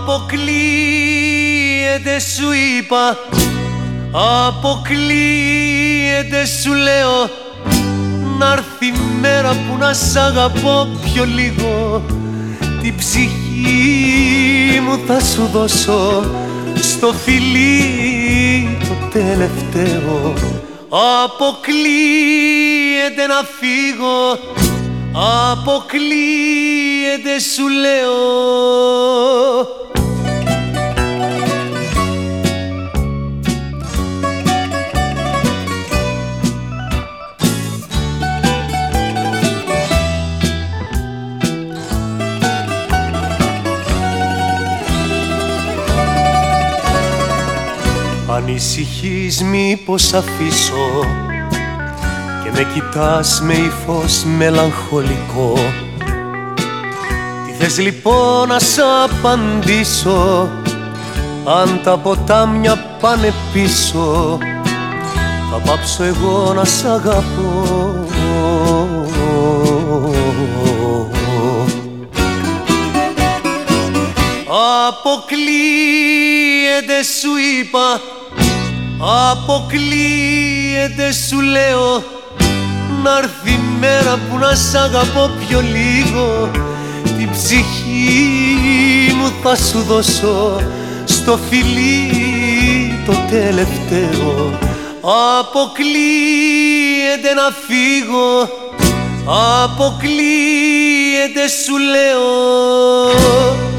Αποκλείεται σου είπα, αποκλείεται σου λέω, να'ρθει η μέρα που να σ' αγαπώ πιο λίγο. Την ψυχή μου θα σου δώσω στο φιλί το τελευταίο. Αποκλείεται να φύγω, αποκλείεται σου λέω. Ανησυχείς μήπως αφήσω και με κοιτάς με ύφος μελαγχολικό. Τι θες λοιπόν να σ' απαντήσω, αν τα ποτάμια πάνε πίσω, θα πάψω εγώ να σ' αγαπώ. Αποκλείεται σου είπα, αποκλείεται σου λέω, να'ρθει η μέρα που να σ' αγαπώ πιο λίγο. Την ψυχή μου θα σου δώσω στο φιλί το τελευταίο. Αποκλείεται να φύγω, αποκλείεται σου λέω.